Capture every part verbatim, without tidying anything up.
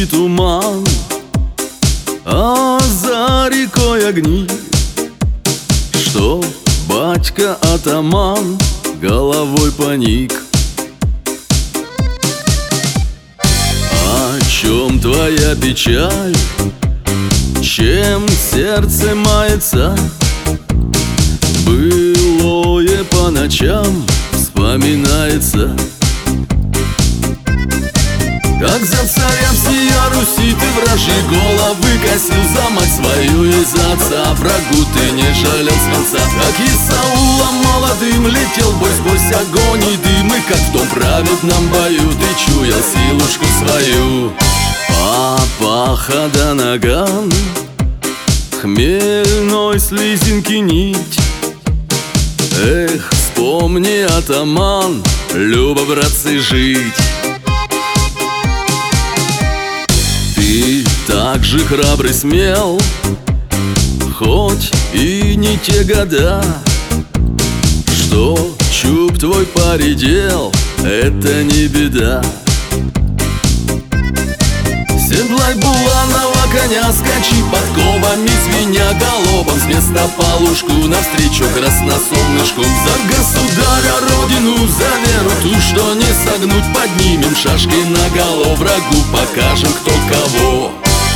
и туман, а за рекой огни. Что батька-атаман головой поник. О чем твоя печаль? Чем сердце мается? Былое по ночам вспоминается. Как за царя всея Руси ты вражьи головы косил, за мать свою и за отца врагу ты не жалел свинца. Как Исаула молодым летел бой сквозь огонь и дым, и как в том праведном бою ты чуял силушку свою. Папаха да наган, хмельной слезинки нить. Эх, вспомни, атаман, любо, братцы, жить. Ты так же храбрый, смел, хоть и не те года, что чуб твой поредел, это не беда. Седлай буланого коня, скачи подковами, звеня галопом, с места полушку навстречу красносолнышку. За государя родину, за веру ту, что не согнуть, поднимем шашки наголо, врагу покажем, кто кого.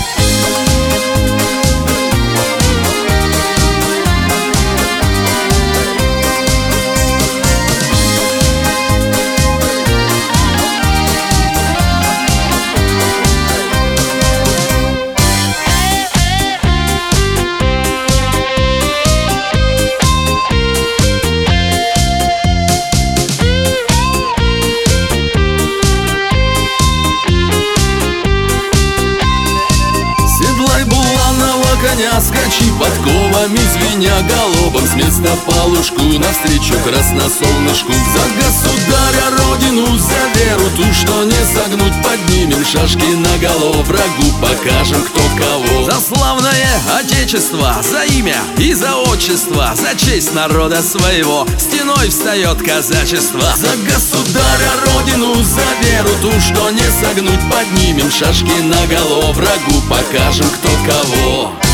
Коня, скачи подковами, звеня галопом, с места полушку навстречу красносолнышку. За государя родину, за веру ту, что не согнуть, поднимем шашки наголо, врагу покажем, кто кого. За славное отечество, за имя и за отчество, за честь народа своего стеной встает казачество. За государя родину, за веру ту, что не согнуть, поднимем шашки наголо, врагу покажем, кто кого.